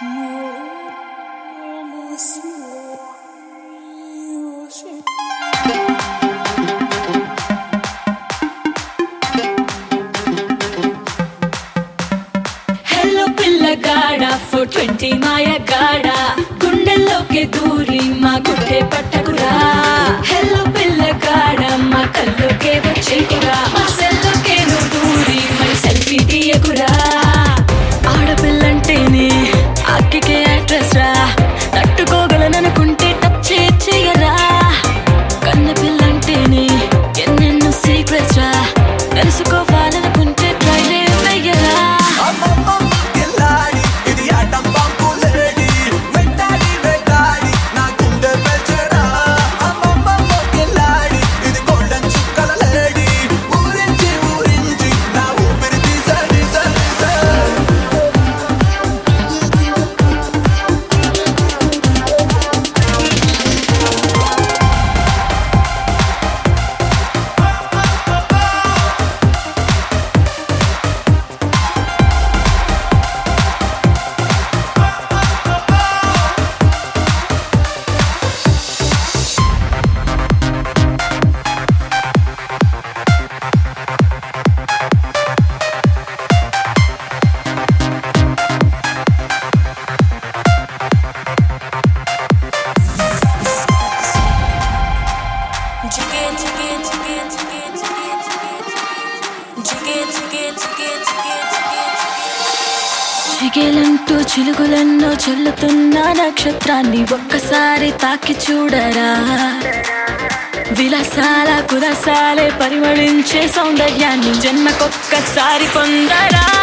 Hello pillagada 420 మాయగాడా గుండెల్లోకి దూరి మా గుడ్డే పట్టకురా. Hello pillagada మా కల్లోకే వచ్చేకురా. మా సెల్లోకే నువ్వు దూరి మరి సెల్ఫీ తీయకురా. ఆడపిల్లంటేనే అక్కికే అడ్రస్ రా. తట్టుకోగలననుకుంటే టచ్ చేయరా. కన్న పిల్లంటేనే ఎన్నెన్నో సీక్రెట్స్ రా. తెలుసుకోవాలనుకుంటే ట్రై వేయరా. చిగేలంటూ చిలుగులెన్నో చల్లుతున్న నక్షత్రాన్ని ఒక్కసారి తాకి చూడరా. విలాసాల కులాసాలే పరిమళించే సౌందర్యాన్ని జన్మకొక్కసారి పొందరా.